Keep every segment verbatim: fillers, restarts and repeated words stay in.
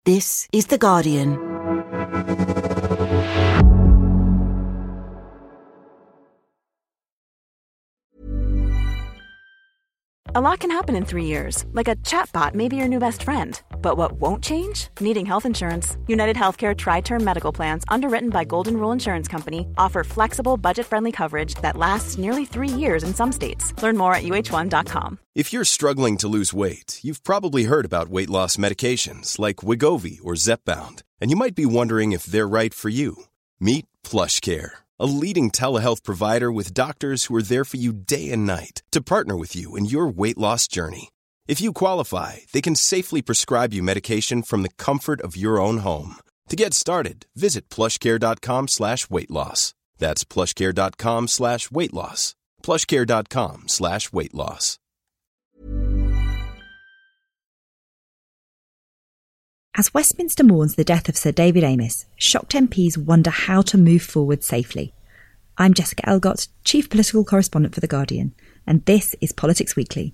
This is The Guardian. A lot can happen in three years, like a chatbot may be your new best friend. But what won't change? Needing health insurance. United Healthcare Tri-Term Medical Plans, underwritten by Golden Rule Insurance Company, offer flexible, budget-friendly coverage that lasts nearly three years in some states. Learn more at U H one dot com. If you're struggling to lose weight, you've probably heard about weight loss medications like Wegovy or Zepbound, and you might be wondering if they're right for you. Meet PlushCare, a leading telehealth provider with doctors who are there for you day and night to partner with you in your weight loss journey. If you qualify, they can safely prescribe you medication from the comfort of your own home. To get started, visit plushcare.com slash weight loss. That's plushcare.com slash weight loss. plushcare.com slash weight loss. As Westminster mourns the death of Sir David Amess, shocked M Ps wonder how to move forward safely. I'm Jessica Elgott, Chief Political Correspondent for The Guardian, and this is Politics Weekly.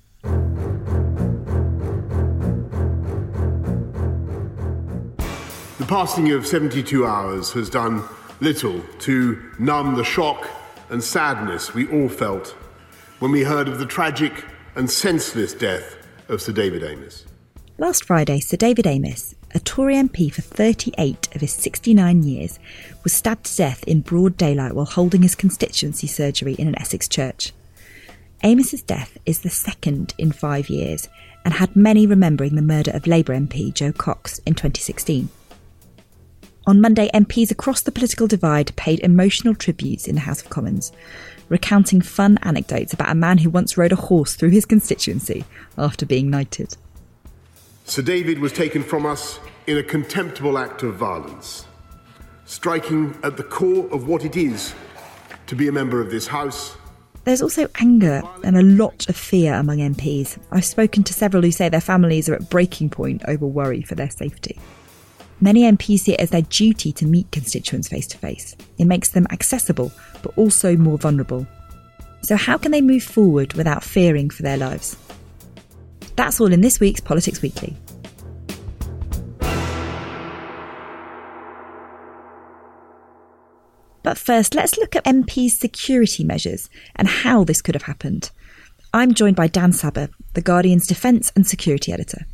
The passing of seventy-two hours has done little to numb the shock and sadness we all felt when we heard of the tragic and senseless death of Sir David Amess. Last Friday, Sir David Amess, a Tory M P for thirty-eight of his sixty-nine years, was stabbed to death in broad daylight while holding his constituency surgery in an Essex church. Amess's death is the second in five years and had many remembering the murder of Labour M P Jo Cox in twenty sixteen. On Monday, M Ps across the political divide paid emotional tributes in the House of Commons, recounting fun anecdotes about a man who once rode a horse through his constituency after being knighted. Sir David was taken from us in a contemptible act of violence, striking at the core of what it is to be a member of this House. There's also anger and a lot of fear among M Ps. I've spoken to several who say their families are at breaking point over worry for their safety. Many M Ps see it as their duty to meet constituents face to face. It makes them accessible, but also more vulnerable. So how can they move forward without fearing for their lives? That's all in this week's Politics Weekly. But first, let's look at M Ps' security measures and how this could have happened. I'm joined by Dan Sabbagh, The Guardian's defence and security editor.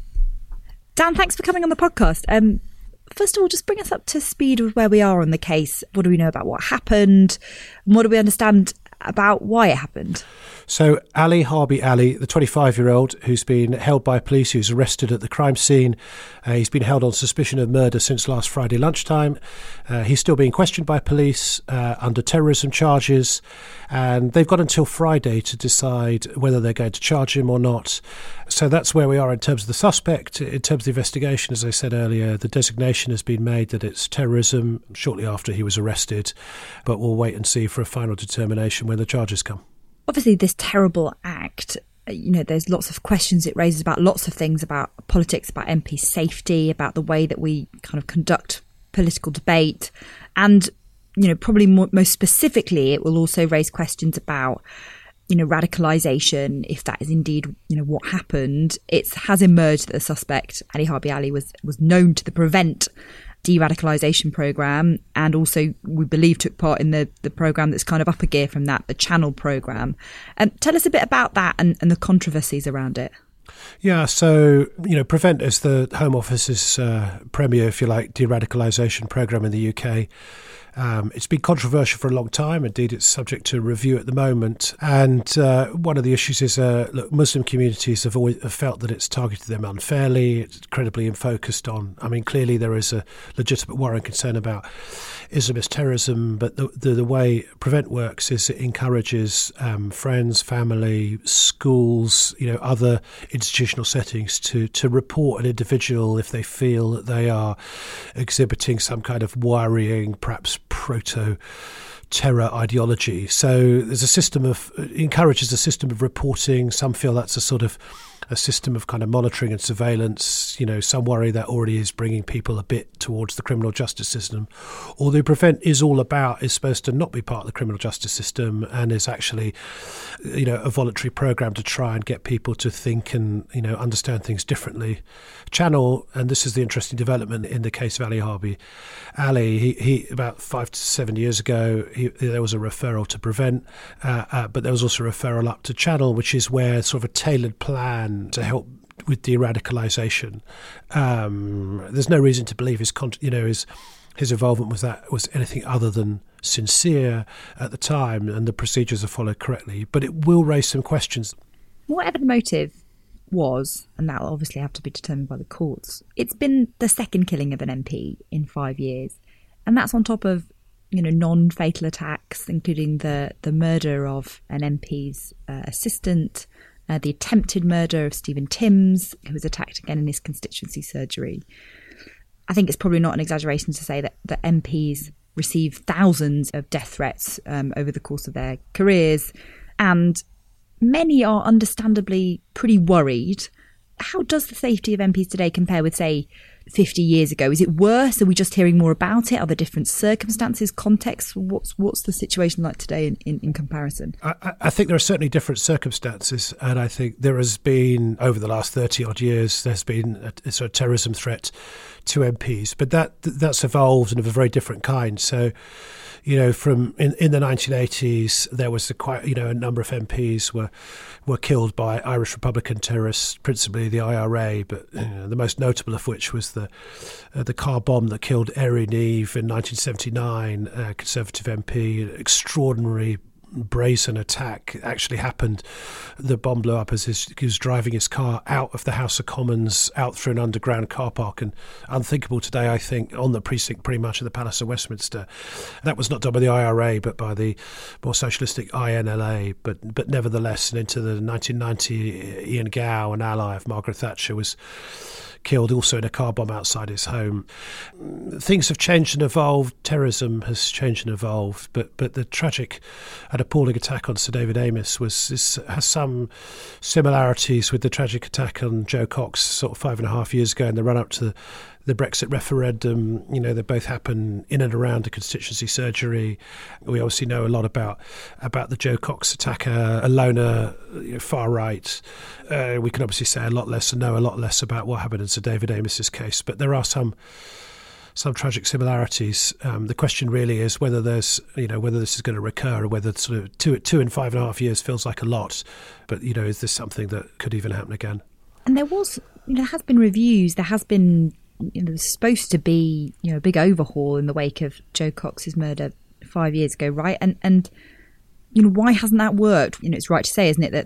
Dan, thanks for coming on the podcast. Um, first of all, just bring us up to speed with where we are on the case. What do we know about what happened? And what do we understand about why it happened? So Ali Harbi Ali, the twenty-five-year-old who's been held by police, who's arrested at the crime scene. Uh, he's been held on suspicion of murder since last Friday lunchtime. Uh, he's still being questioned by police uh, under terrorism charges, and they've got until Friday to decide whether they're going to charge him or not. So that's where we are in terms of the suspect. In terms of the investigation, as I said earlier, the designation has been made that it's terrorism shortly after he was arrested, but we'll wait and see for a final determination when the charges come. Obviously, this terrible act, you know, there's lots of questions it raises about lots of things, about politics, about M P safety, about the way that we kind of conduct political debate. And, you know, probably more, most specifically, it will also raise questions about, you know, radicalisation, if that is indeed, you know, what happened. It has emerged that the suspect, Ali Harbi Ali, was, was known to the Prevent de-radicalisation programme, and also we believe took part in the, the programme that's kind of up a gear from that, the Channel programme. And um, tell us a bit about that and, and the controversies around it. Yeah, so, you know, Prevent is the Home Office's uh, premier, if you like, de-radicalisation programme in the U K. Um, it's been controversial for a long time. Indeed, it's subject to review at the moment. And uh, one of the issues is, uh, look, Muslim communities have always have felt that it's targeted them unfairly. It's incredibly focused on, I mean, clearly there is a legitimate worry and concern about Islamist terrorism, but the, the, the way Prevent works is it encourages um, friends, family, schools, you know, other institutional settings to, to report an individual if they feel that they are exhibiting some kind of worrying, perhaps proto-terror ideology. So there's a system of, encourages a system of reporting. Some feel that's a sort of a system of kind of monitoring and surveillance. You know, some worry that already is bringing people a bit towards the criminal justice system. Although Prevent is all about, is supposed to not be part of the criminal justice system and is actually, you know, a voluntary program to try and get people to think and, you know, understand things differently. Channel, and this is the interesting development in the case of Ali Harbi. Ali, he, he about five to seven years ago, he, there was a referral to Prevent, uh, uh, but there was also a referral up to Channel, which is where sort of a tailored plan to help with de-radicalisation. Um, there's no reason to believe his, you know, his his involvement with that was anything other than sincere at the time, and the procedures are followed correctly. But it will raise some questions. Whatever the motive was, and that'll obviously have to be determined by the courts, it's been the second killing of an M P in five years. And that's on top of, you know, non-fatal attacks, including the, the murder of an M P's uh, assistant, uh, the attempted murder of Stephen Timms, who was attacked again in his constituency surgery. I think it's probably not an exaggeration to say that, that M Ps receive thousands of death threats um, over the course of their careers, and many are understandably pretty worried. How does the safety of M Ps today compare with, say, fifty years ago? Is it worse? Are we just hearing more about it? Are there different circumstances, contexts? What's what's the situation like today in, in, in comparison? I, I think there are certainly different circumstances, and I think there has been, over the last thirty odd years, there's been a, a sort of terrorism threat to M Ps, but that that's evolved and of a very different kind. So, you know, from in, in the nineteen eighties, there was a quite, you know, a number of M Ps were were killed by Irish Republican terrorists, principally the I R A, but you know, the most notable of which was the uh, the car bomb that killed Eri Neve in nineteen seventy-nine, a Conservative M P. An extraordinary, brazen attack actually happened. The bomb blew up as his, he was driving his car out of the House of Commons, out through an underground car park, and unthinkable today, I think, on the precinct pretty much of the Palace of Westminster. That was not done by the I R A, but by the more socialistic I N L A. But but nevertheless, and into the nineteen ninety, Ian Gow, an ally of Margaret Thatcher, was killed also in a car bomb outside his home. Things have changed and evolved. Terrorism has changed and evolved, but but the tragic and appalling attack on Sir David Amess was is, has some similarities with the tragic attack on Joe Cox sort of five and a half years ago in the run-up to the, the Brexit referendum. You know, they both happen in and around a constituency surgery. We obviously know a lot about about the Joe Cox attacker, a loner, you know, far right. Uh, we can obviously say a lot less and know a lot less about what happened in Sir David Amess's case, but there are some some tragic similarities. Um, the question really is whether there's, you know, whether this is going to recur, or whether sort of two two and five and a half years feels like a lot. But, you know, is this something that could even happen again? And there was, you know, there has been reviews. There has been, you know, there's supposed to be, you know, a big overhaul in the wake of Joe Cox's murder five years ago, right? And and you know, why hasn't that worked? You know, it's right to say, isn't it, that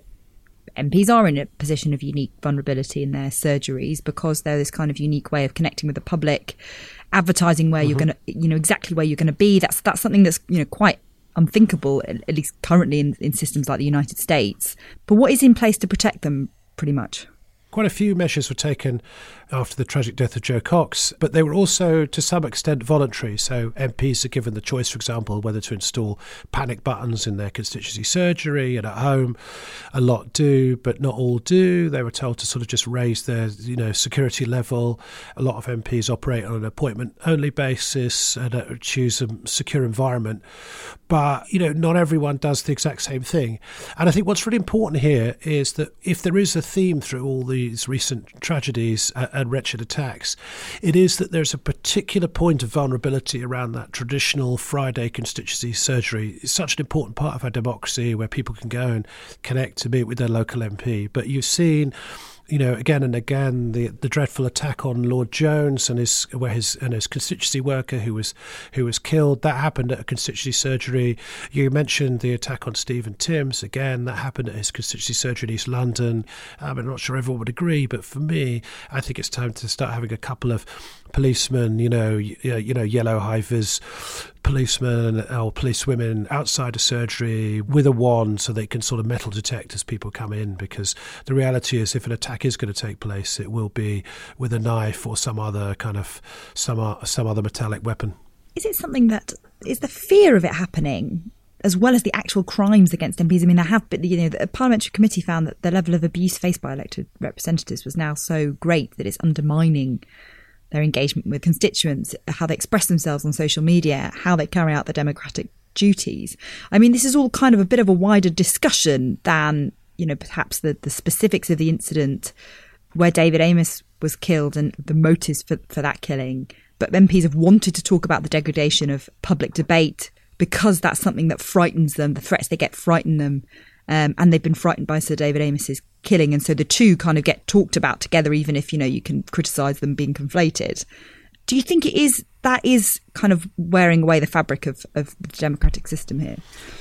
M Ps are in a position of unique vulnerability in their surgeries because they're this kind of unique way of connecting with the public, advertising where mm-hmm. you're going to, you know, exactly where you're going to be. That's that's something that's, you know, quite unthinkable, at least currently in, in systems like the United States. But what is in place to protect them, pretty much? Quite a few measures were taken after the tragic death of Joe Cox, but they were also to some extent voluntary. So M Ps are given the choice, for example, whether to install panic buttons in their constituency surgery and at home. A lot do, but not all do. They were told to sort of just raise their, you know, security level. A lot of M Ps operate on an appointment-only basis and uh, choose a secure environment. But, you know, not everyone does the exact same thing. And I think what's really important here is that if there is a theme through all these recent tragedies and, and wretched attacks, it is that there's a particular point of vulnerability around that traditional Friday constituency surgery. It's such an important part of our democracy where people can go and connect to meet with their local M P. But you've seen, you know, again and again, the the dreadful attack on Lord Jones and his where his and his constituency worker who was who was killed. That happened at a constituency surgery. You mentioned the attack on Stephen Timms. Again, that happened at his constituency surgery in East London. Um, I'm not sure everyone would agree, but for me, I think it's time to start having a couple of policemen, you know, you, you know, yellow hivers, policemen or policewomen outside a surgery with a wand so they can sort of metal detect as people come in, because the reality is if an attack is going to take place, it will be with a knife or some other kind of some some other metallic weapon. Is it something that is the fear of it happening as well as the actual crimes against M Ps. I mean, there have been, you know, the Parliamentary Committee found that the level of abuse faced by elected representatives was now so great that it's undermining their engagement with constituents, how they express themselves on social media, how they carry out their democratic duties. I mean, this is all kind of a bit of a wider discussion than, you know, perhaps the, the specifics of the incident where David Amess was killed and the motives for, for that killing. But M Ps have wanted to talk about the degradation of public debate because that's something that frightens them. The threats they get frighten them. Um, and they've been frightened by Sir David Amess's killing. And so the two kind of get talked about together, even if, you know, you can criticise them being conflated. Do you think it is that is kind of wearing away the fabric of, of the democratic system here?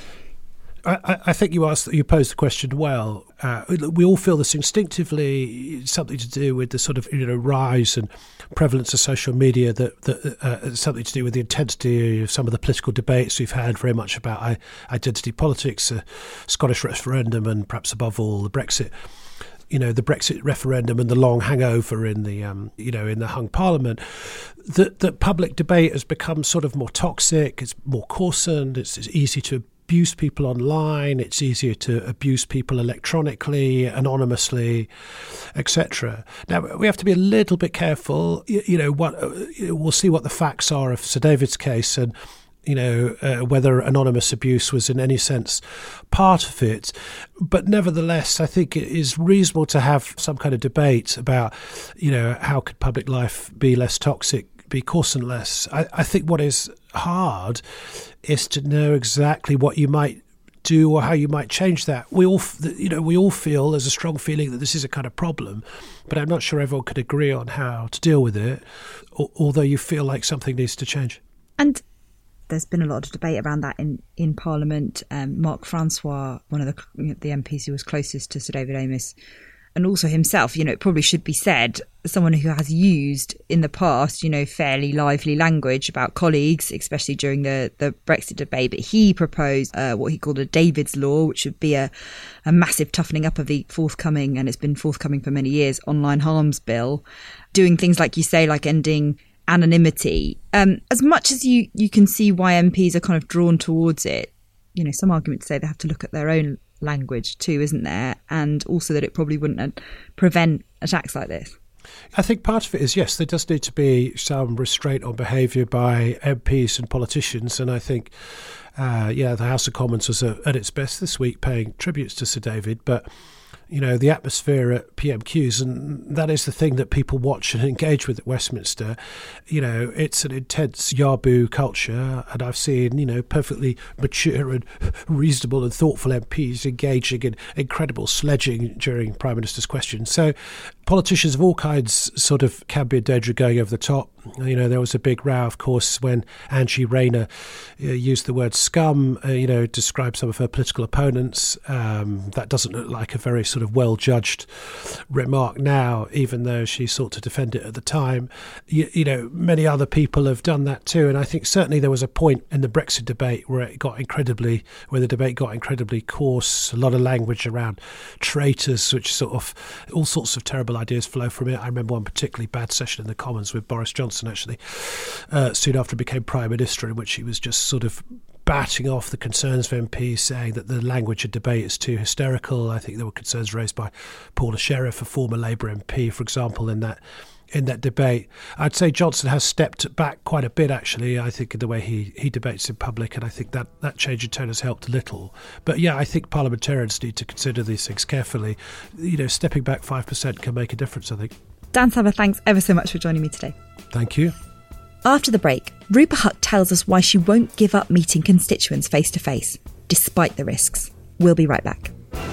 I, I think you asked, you posed the question well. Uh, we all feel this instinctively. It's something to do with the sort of, you know, rise and prevalence of social media. That that uh, something to do with the intensity of some of the political debates we've had, very much about identity politics, uh, Scottish referendum, and perhaps above all the Brexit. You know, the Brexit referendum and the long hangover in the, um, you know, in the hung Parliament. That that public debate has become sort of more toxic. It's more coarsened. It's, it's easy to abuse people online, it's easier to abuse people electronically, anonymously, et cetera. Now, we have to be a little bit careful. You, you know, what we'll see what the facts are of Sir David's case and, you know, uh, whether anonymous abuse was in any sense part of it. But nevertheless, I think it is reasonable to have some kind of debate about, you know, how could public life be less toxic, be coarsened less. I, I think what is hard is to know exactly what you might do or how you might change that. We all, you know, we all feel there's a strong feeling that this is a kind of problem, but I'm not sure everyone could agree on how to deal with it, although you feel like something needs to change. And there's been a lot of debate around that in, in Parliament. Um, Mark Francois, one of the, you know, the M Ps who was closest to Sir David Amess, and also himself, you know, it probably should be said, someone who has used in the past, you know, fairly lively language about colleagues, especially during the, the Brexit debate. But he proposed uh, what he called a David's Law, which would be a, a massive toughening up of the forthcoming, and it's been forthcoming for many years, online harms bill, doing things like you say, like ending anonymity. Um, as much as you, you can see why M Ps are kind of drawn towards it, you know, some arguments say they have to look at their own language too, isn't there? And also that it probably wouldn't prevent attacks like this. I think part of it is, yes, there does need to be some restraint on behaviour by M Ps and politicians. And I think, uh, yeah, the House of Commons was uh, at its best this week paying tributes to Sir David. But, you know, the atmosphere at P M Qs, and that is the thing that people watch and engage with at Westminster, you know, it's an intense Yaboo culture. And I've seen, you know, perfectly mature and reasonable and thoughtful M Ps engaging in incredible sledging during Prime Minister's questions. So politicians of all kinds sort of can be in danger of going over the top. You know, there was a big row, of course, when Angie Rayner uh, used the word scum, uh, you know, describe some of her political opponents. Um, that doesn't look like a very sort of well-judged remark now, even though she sought to defend it at the time. You, you know, many other people have done that too. And I think certainly there was a point in the Brexit debate where it got incredibly, where the debate got incredibly coarse, a lot of language around traitors, which sort of, all sorts of terrible ideas flow from it. I remember one particularly bad session in the Commons with Boris Johnson, actually, uh, soon after he became Prime Minister, in which he was just sort of batting off the concerns of M Ps, saying that the language of debate is too hysterical. I think there were concerns raised by Paula Sherriff, a former Labour M P, for example, in that in that debate. I'd say Johnson has stepped back quite a bit, actually, I think, in the way he, he debates in public, and I think that, that change in tone has helped a little. But yeah, I think parliamentarians need to consider these things carefully. You know, stepping back five percent can make a difference, I think. Dan Savva, thanks ever so much for joining me today. Thank you. After the break, Rupa Hutt tells us why she won't give up meeting constituents face to face, despite the risks. We'll be right back.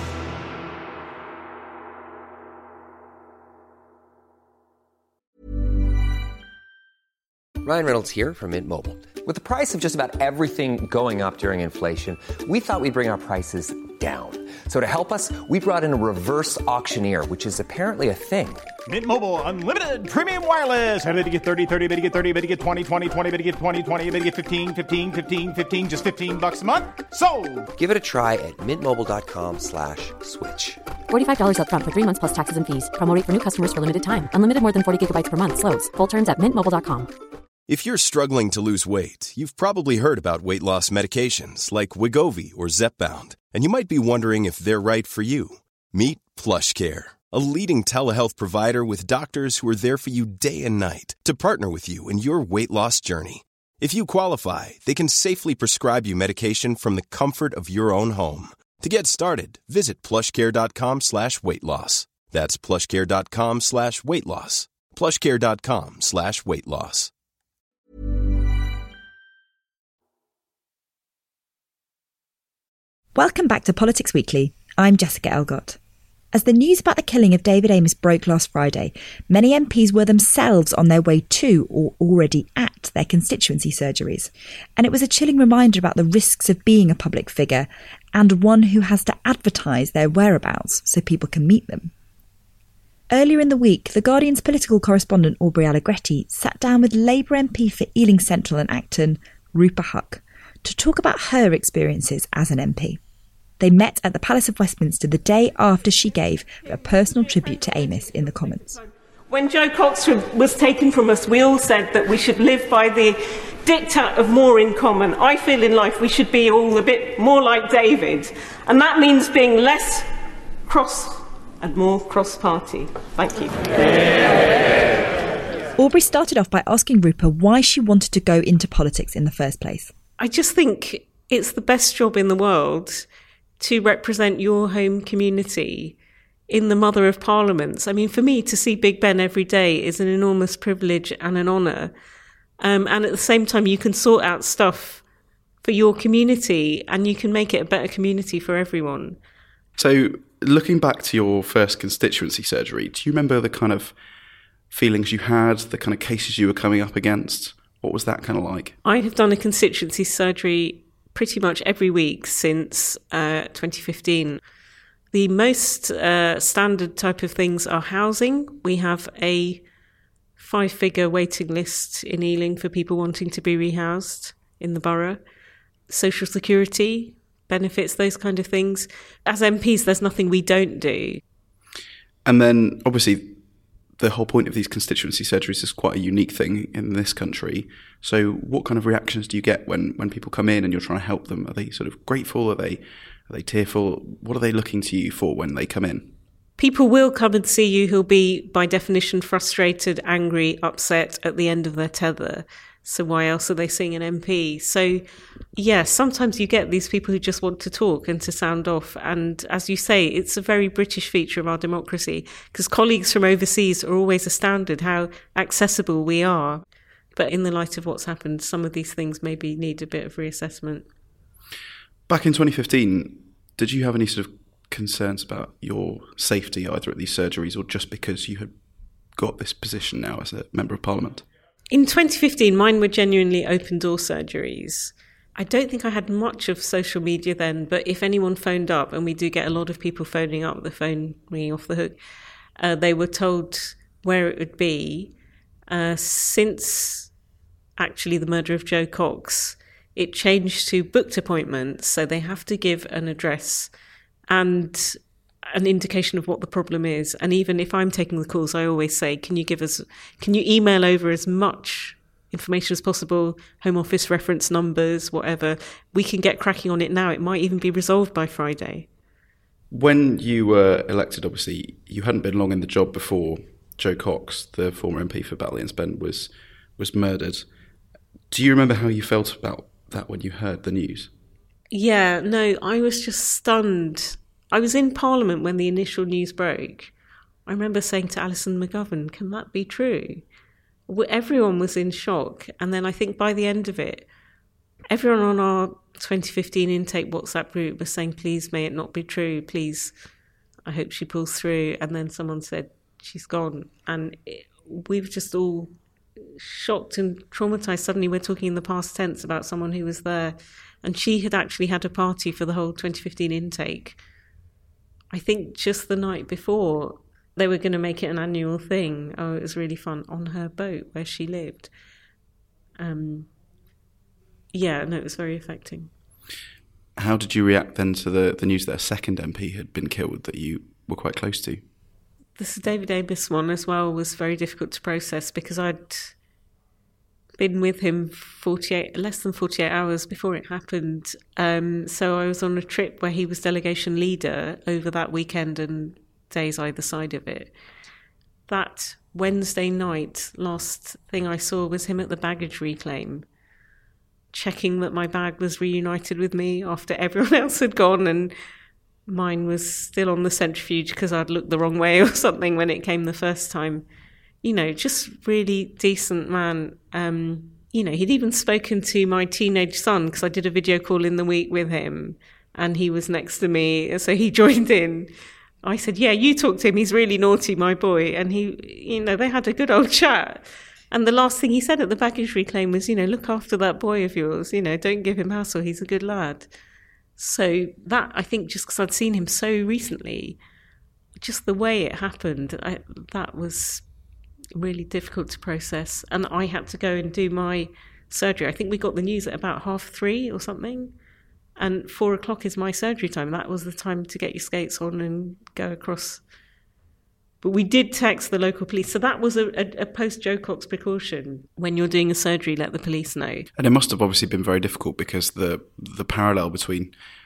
Ryan Reynolds here from Mint Mobile. With the price of just about everything going up during inflation, we thought we'd bring our prices down. So to help us, we brought in a reverse auctioneer, which is apparently a thing. Mint Mobile Unlimited Premium Wireless. How to get thirty, thirty, how to get thirty, how to get twenty, twenty, twenty, how to get twenty, twenty, how to get fifteen, fifteen, fifteen, fifteen, just fifteen bucks a month? Sold! Give it a try at mintmobile.com slash switch. forty-five dollars up front for three months plus taxes and fees. Promo rate for new customers for limited time. Unlimited more than forty gigabytes per month. Slows full terms at mint mobile dot com. If you're struggling to lose weight, you've probably heard about weight loss medications like Wegovy or Zepbound, and you might be wondering if they're right for you. Meet PlushCare, a leading telehealth provider with doctors who are there for you day and night to partner with you in your weight loss journey. If you qualify, they can safely prescribe you medication from the comfort of your own home. To get started, visit plushcare.com slash weight loss. That's plushcare.com slash weight loss. plushcare.com slash weight loss. Welcome back to Politics Weekly. I'm Jessica Elgott. As the news about the killing of David Amess broke last Friday, many M Ps were themselves on their way to or already at their constituency surgeries. And it was a chilling reminder about the risks of being a public figure and one who has to advertise their whereabouts so people can meet them. Earlier in the week, The Guardian's political correspondent Aubrey Allegretti sat down with Labour M P for Ealing Central and Acton, Rupa Huq, to talk about her experiences as an M P. They met at the Palace of Westminster the day after she gave a personal tribute to Amess in the Commons. When Jo Cox was taken from us, we all said that we should live by the diktat of more in common. I feel in life we should be all a bit more like David, and that means being less cross and more cross-party. Thank you. Aubrey started off by asking Rupa why she wanted to go into politics in the first place. I just think it's the best job in the world to represent your home community in the mother of parliaments. I mean, for me, to see Big Ben every day is an enormous privilege and an honour. Um, and at the same time, you can sort out stuff for your community and you can make it a better community for everyone. So looking back to your first constituency surgery, do you remember the kind of feelings you had, the kind of cases you were coming up against? What was that kind of like? I have done a constituency surgery pretty much every week since uh, twenty fifteen. The most uh, standard type of things are housing. We have a five-figure waiting list in Ealing for people wanting to be rehoused in the borough. Social security, benefits, those kind of things. As M Ps, there's nothing we don't do. And then, obviously, the whole point of these constituency surgeries is quite a unique thing in this country. So what kind of reactions do you get when, when people come in and you're trying to help them? Are they sort of grateful? Are they are they tearful? What are they looking to you for when they come in? People will come and see you who'll be, by definition, frustrated, angry, upset at the end of their tether. So why else are they seeing an M P? So, yeah, sometimes you get these people who just want to talk and to sound off. And as you say, it's a very British feature of our democracy because colleagues from overseas are always astounded how accessible we are. But in the light of what's happened, some of these things maybe need a bit of reassessment. Back in twenty fifteen, did you have any sort of concerns about your safety either at these surgeries or just because you had got this position now as a Member of Parliament? In twenty fifteen, mine were genuinely open door surgeries. I don't think I had much of social media then, but if anyone phoned up, and we do get a lot of people phoning up, the phone ringing off the hook, uh, they were told where it would be. Uh, since actually the murder of Jo Cox, it changed to booked appointments, so they have to give an address and an indication of what the problem is. And even if I'm taking the calls, I always say, can you give us, can you email over as much information as possible, Home Office reference numbers, whatever. We can get cracking on it now. It might even be resolved by Friday. When you were elected, obviously, you hadn't been long in the job before Jo Cox, the former M P for Batley and Spent, was, was murdered. Do you remember how you felt about that when you heard the news? Yeah, no, I was just stunned. I was in Parliament when the initial news broke. I remember saying to Alison McGovern, can that be true? Everyone was in shock. And then I think by the end of it, everyone on our twenty fifteen intake WhatsApp group was saying, please, may it not be true. Please, I hope she pulls through. And then someone said, she's gone. And it, we were just all shocked and traumatised. Suddenly we're talking in the past tense about someone who was there. And she had actually had a party for the whole twenty fifteen intake. I think just the night before, they were going to make it an annual thing. Oh, it was really fun on her boat where she lived. Um, yeah, no, it was very affecting. How did you react then to the, the news that a second M P had been killed that you were quite close to? The Sir David Amess one as well was very difficult to process because I'd been with him forty-eight, less than forty-eight hours before it happened. Um, so I was on a trip where he was delegation leader over that weekend and days either side of it. That Wednesday night, last thing I saw was him at the baggage reclaim, checking that my bag was reunited with me after everyone else had gone and mine was still on the centrifuge because I'd looked the wrong way or something when it came the first time. You know, just really decent man. Um, you know, he'd even spoken to my teenage son because I did a video call in the week with him and he was next to me. So he joined in. I said, yeah, you talk to him. He's really naughty, my boy. And he, you know, they had a good old chat. And the last thing he said at the baggage reclaim was, you know, look after that boy of yours. You know, don't give him hassle. He's a good lad. So that, I think, just because I'd seen him so recently, just the way it happened, I, that was really difficult to process. And I had to go and do my surgery. I think we got the news at about half three or something. And four o'clock is my surgery time. That was the time to get your skates on and go across. But we did text the local police. So that was a, a, a post-Jo Cox precaution. When you're doing a surgery, let the police know. And it must have obviously been very difficult because the the parallel between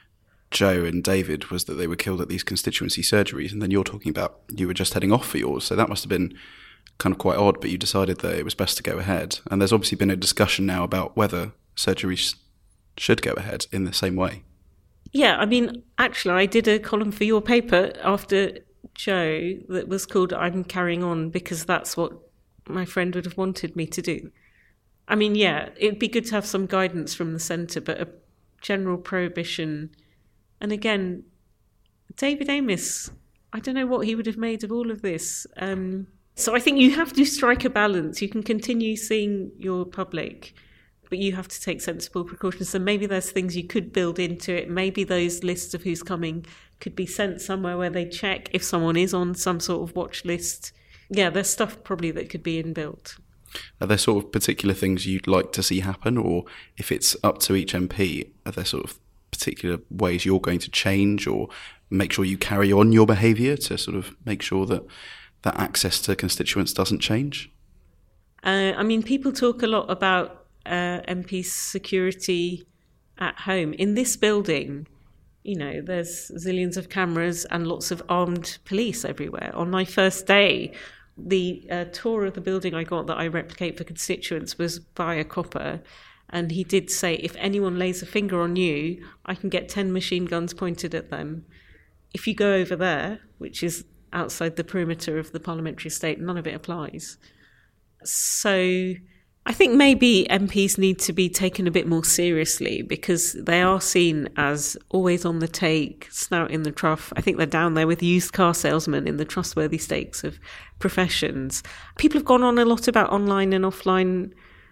Jo and David was that they were killed at these constituency surgeries. And then you're talking about you were just heading off for yours. So that must have been kind of quite odd, but you decided that it was best to go ahead. And there's obviously been a discussion now about whether surgeries should go ahead in the same way. Yeah, I mean, actually, I did a column for your paper after Jo that was called I'm Carrying On because that's what my friend would have wanted me to do. I mean, yeah, it'd be good to have some guidance from the centre, but a general prohibition. And again, David Amess, I don't know what he would have made of all of this. Um, so I think you have to strike a balance. You can continue seeing your public, but you have to take sensible precautions. So maybe there's things you could build into it. Maybe those lists of who's coming could be sent somewhere where they check if someone is on some sort of watch list. Yeah, there's stuff probably that could be inbuilt. Are there sort of particular things you'd like to see happen? Or if it's up to each M P, are there sort of particular ways you're going to change or make sure you carry on your behaviour to sort of make sure that that access to constituents doesn't change? Uh, I mean, people talk a lot about Uh, M P security at home. In this building, you know, there's zillions of cameras and lots of armed police everywhere. On my first day, the uh, tour of the building I got that I replicate for constituents was by a copper, and he did say, if anyone lays a finger on you, I can get ten machine guns pointed at them. If you go over there, which is outside the perimeter of the parliamentary estate, none of it applies. So I think maybe M Ps need to be taken a bit more seriously because they are seen as always on the take, snout in the trough. I think they're down there with used car salesmen in the trustworthy stakes of professions. People have gone on a lot about online and offline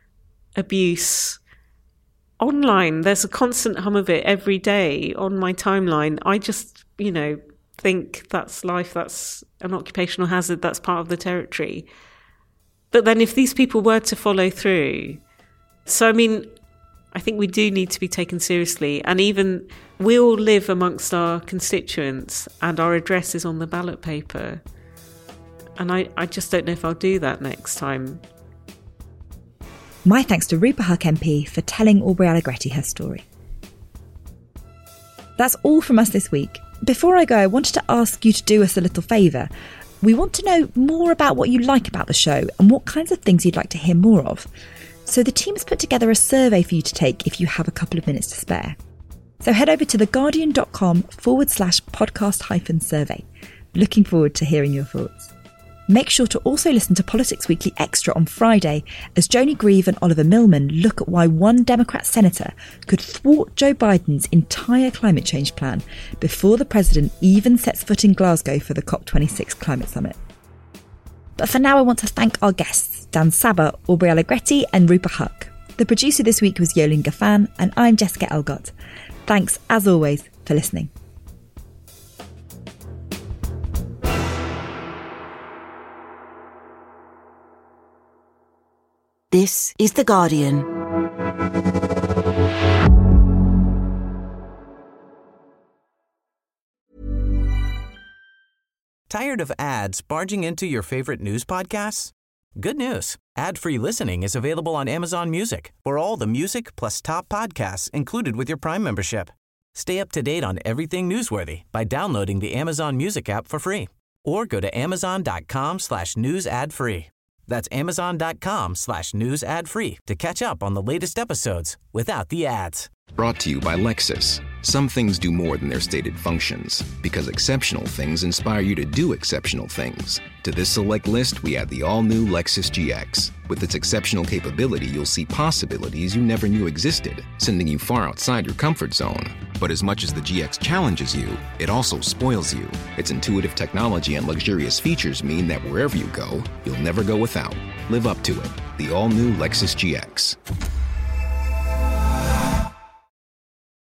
abuse. Online, there's a constant hum of it every day on my timeline. I just, you know, think that's life, that's an occupational hazard, that's part of the territory. But then if these people were to follow through, so I mean, I think we do need to be taken seriously. And even we all live amongst our constituents and our address is on the ballot paper. And I, I just don't know if I'll do that next time. My thanks to Rupa Huq M P for telling Aubrey Allegretti her story. That's all from us this week. Before I go, I wanted to ask you to do us a little favour. We want to know more about what you like about the show and what kinds of things you'd like to hear more of. So the team has put together a survey for you to take if you have a couple of minutes to spare. So head over to theguardian.com forward slash podcast hyphen survey. Looking forward to hearing your thoughts. Make sure to also listen to Politics Weekly Extra on Friday as Joni Grieve and Oliver Millman look at why one Democrat senator could thwart Joe Biden's entire climate change plan before the president even sets foot in Glasgow for the COP twenty-six climate summit. But for now, I want to thank our guests, Dan Sabbah, Aubrey Allegretti and Rupa Huq. The producer this week was Yolene Gaffan and I'm Jessica Elgott. Thanks, as always, for listening. This is The Guardian. Tired of ads barging into your favorite news podcasts? Good news. Ad-free listening is available on Amazon Music for all the music plus top podcasts included with your Prime membership. Stay up to date on everything newsworthy by downloading the Amazon Music app for free or go to amazon.com slash news ad free. That's amazon.com slash news ad free to catch up on the latest episodes without the ads. Brought to you by Lexus. Some things do more than their stated functions, because exceptional things inspire you to do exceptional things. To this select list, we add the all-new Lexus G X. With its exceptional capability, you'll see possibilities you never knew existed, sending you far outside your comfort zone. But as much as the G X challenges you, it also spoils you. Its intuitive technology and luxurious features mean that wherever you go, you'll never go without. Live up to it. The all-new Lexus G X.